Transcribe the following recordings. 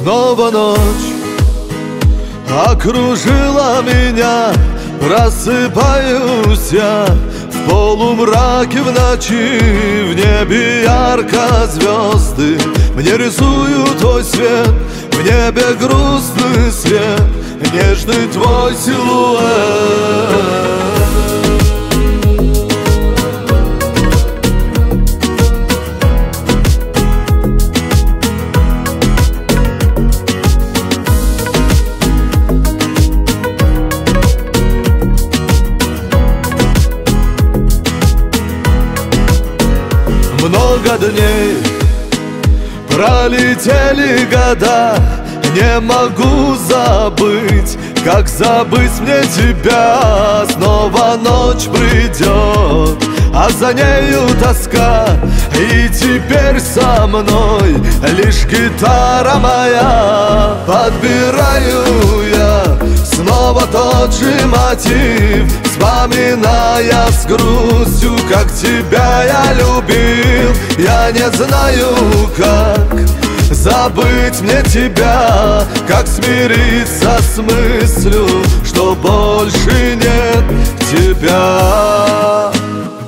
Снова ночь окружила меня, просыпаюсь я в полумраке в ночи. В небе ярко звезды мне рисуют твой свет, в небе грустный свет, нежный твой силуэт. Много дней пролетели года, не могу забыть, как забыть мне тебя. Снова ночь придет, а за нею тоска, и теперь со мной лишь гитара моя. Подбираю я снова тот же мотив, вспоминая с грустью, как тебя я любил. Я не знаю, как забыть мне тебя, как смириться с мыслью, что больше нет тебя.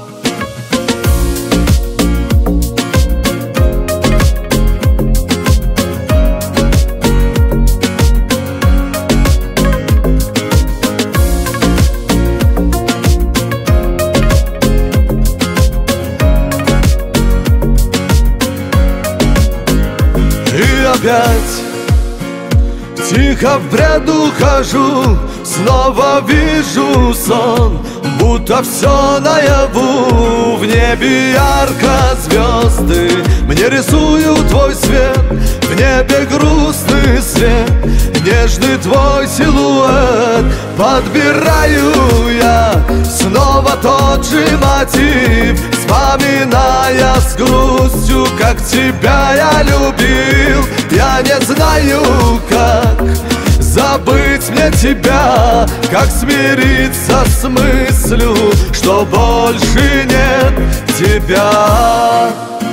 Опять тихо в бреду хожу, снова вижу сон, будто все наяву. В небе ярко звезды мне рисуют твой свет, в небе грустный свет, нежный твой силуэт. Подбираю я снова тот же мотив, вспоминая с грустью, как тебя я любил. Я не знаю, как забыть мне тебя, как смириться с мыслью, что больше нет тебя.